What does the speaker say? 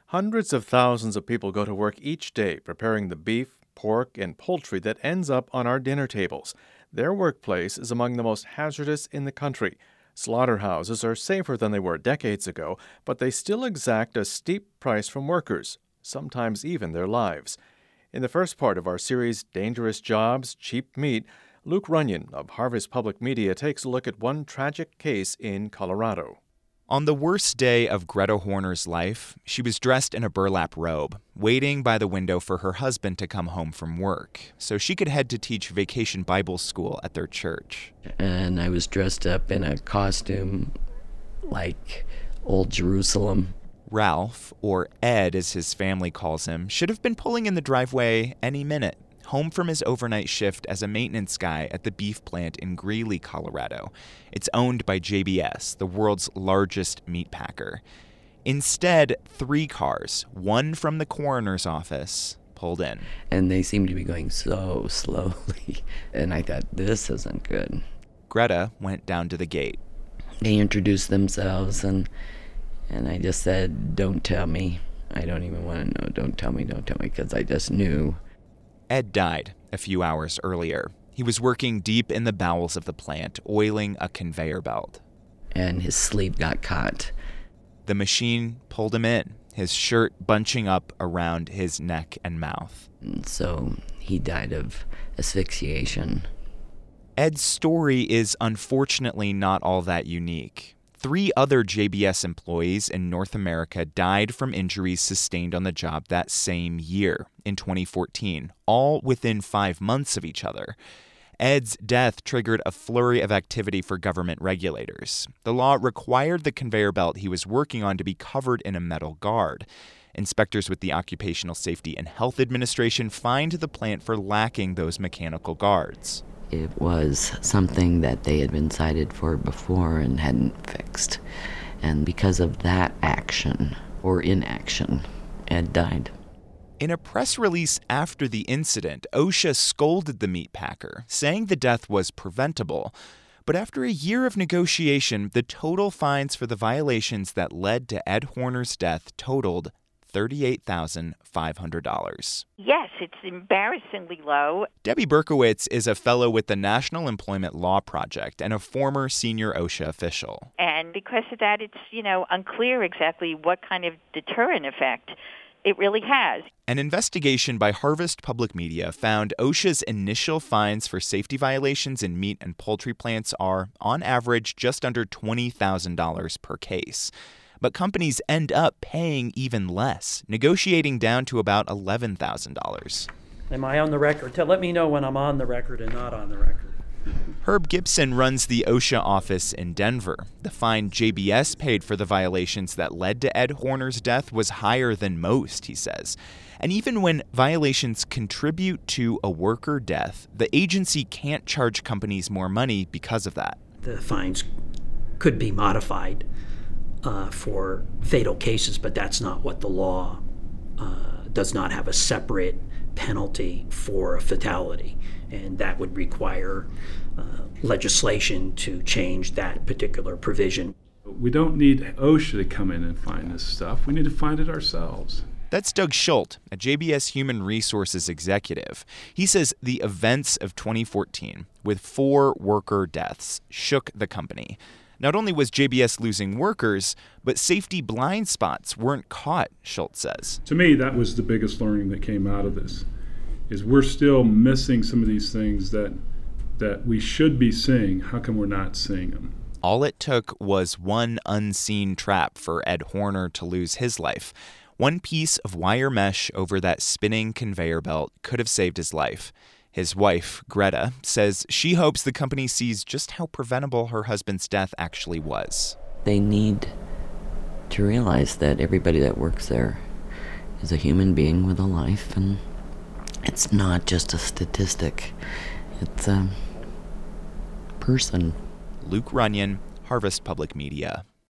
Hundreds of thousands of people go to work each day preparing the beef, pork, and poultry that ends up on our dinner tables. Their workplace is among the most hazardous in the country. Slaughterhouses are safer than they were decades ago, but they still exact a steep price from workers, sometimes even their lives. In the first part of our series, Dangerous Jobs, Cheap Meat, Luke Runyon of Harvest Public Media takes a look at one tragic case in Colorado. On the worst day of Greta Horner's life, she was dressed in a burlap robe, waiting by the window for her husband to come home from work so she could head to teach vacation Bible school at their church. And I was dressed up in a costume like Old Jerusalem. Ralph, or Ed as his family calls him, should have been pulling in the driveway any minute, home from his overnight shift as a maintenance guy at the beef plant in Greeley, Colorado. It's owned by JBS, the world's largest meat packer. Instead, 3 cars, one from the coroner's office, pulled in. And they seemed to be going so slowly. And I thought, this isn't good. Greta went down to the gate. They introduced themselves, and I just said, don't tell me. I don't even want to know. Don't tell me, because I just knew. Ed died a few hours earlier. He was working deep in the bowels of the plant, oiling a conveyor belt. And his sleeve got caught. The machine pulled him in, his shirt bunching up around his neck and mouth. And so he died of asphyxiation. Ed's story is unfortunately not all that unique. 3 other JBS employees in North America died from injuries sustained on the job that same year, in 2014, all within 5 months of each other. Ed's death triggered a flurry of activity for government regulators. The law required the conveyor belt he was working on to be covered in a metal guard. Inspectors with the Occupational Safety and Health Administration fined the plant for lacking those mechanical guards. It was something that they had been cited for before and hadn't fixed. And because of that action, or inaction, Ed died. In a press release after the incident, OSHA scolded the meat packer, saying the death was preventable. But after a year of negotiation, the total fines for the violations that led to Ed Horner's death totaled $38,500. Yes, it's embarrassingly low. Debbie Berkowitz is a fellow with the National Employment Law Project and a former senior OSHA official. And because of that, it's, unclear exactly what kind of deterrent effect it really has. An investigation by Harvest Public Media found OSHA's initial fines for safety violations in meat and poultry plants are, on average, just under $20,000 per case. But companies end up paying even less, negotiating down to about $11,000. Am I on the record? Let me know when I'm on the record and not on the record. Herb Gibson runs the OSHA office in Denver. The fine JBS paid for the violations that led to Ed Horner's death was higher than most, he says. And even when violations contribute to a worker death, the agency can't charge companies more money because of that. The fines could be modified for fatal cases, but that's not what the law does not have a separate penalty for a fatality, and that would require legislation to change that particular provision. We don't need OSHA to come in and find this stuff. We need to find it ourselves. That's Doug Schult, a JBS Human Resources executive. He says the events of 2014, with 4 worker deaths, shook the company. Not only was JBS losing workers, but safety blind spots weren't caught, Schultz says. To me, that was the biggest learning that came out of this, is we're still missing some of these things that we should be seeing. How come we're not seeing them? All it took was one unseen trap for Ed Horner to lose his life. One piece of wire mesh over that spinning conveyor belt could have saved his life. His wife, Greta, says she hopes the company sees just how preventable her husband's death actually was. They need to realize that everybody that works there is a human being with a life, and it's not just a statistic. It's a person. Luke Runyon, Harvest Public Media.